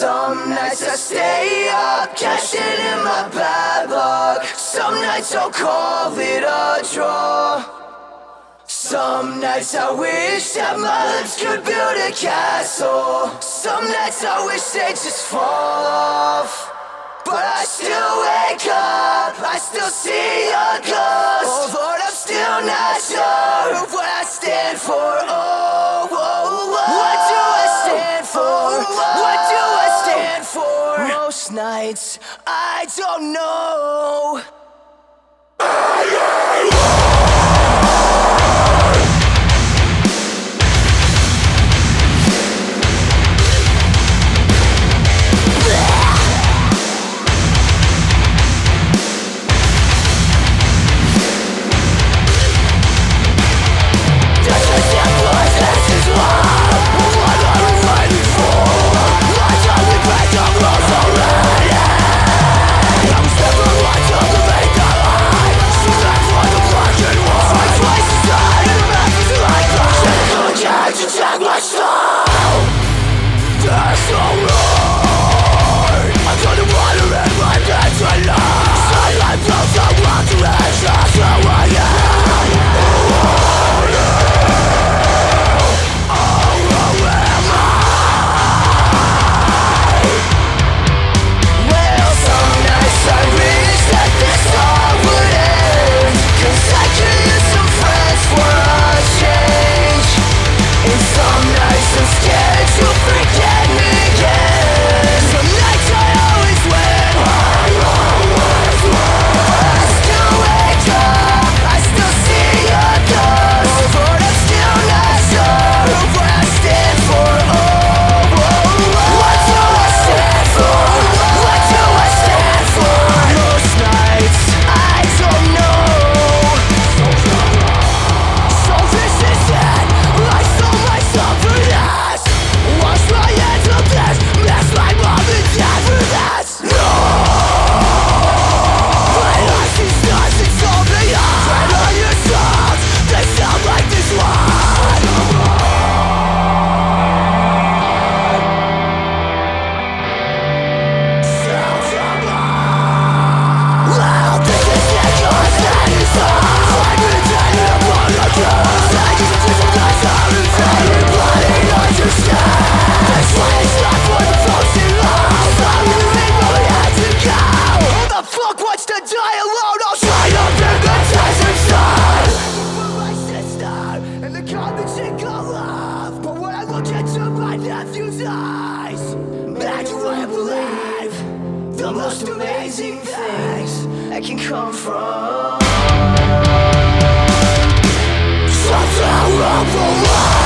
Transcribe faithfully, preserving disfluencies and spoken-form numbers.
Some nights I stay up, cashing in my bad luck. Some nights I'll call it a draw. Some nights I wish that my lips could build a castle. Some nights I wish they'd just fall off. But I still wake up, I still see a ghost. Oh Lord, I'm still not sure what I stand for. Oh, oh, oh. What do I stand for? What do I stand for? Most nights, I don't know. The most amazing things that can come from something wrong for life.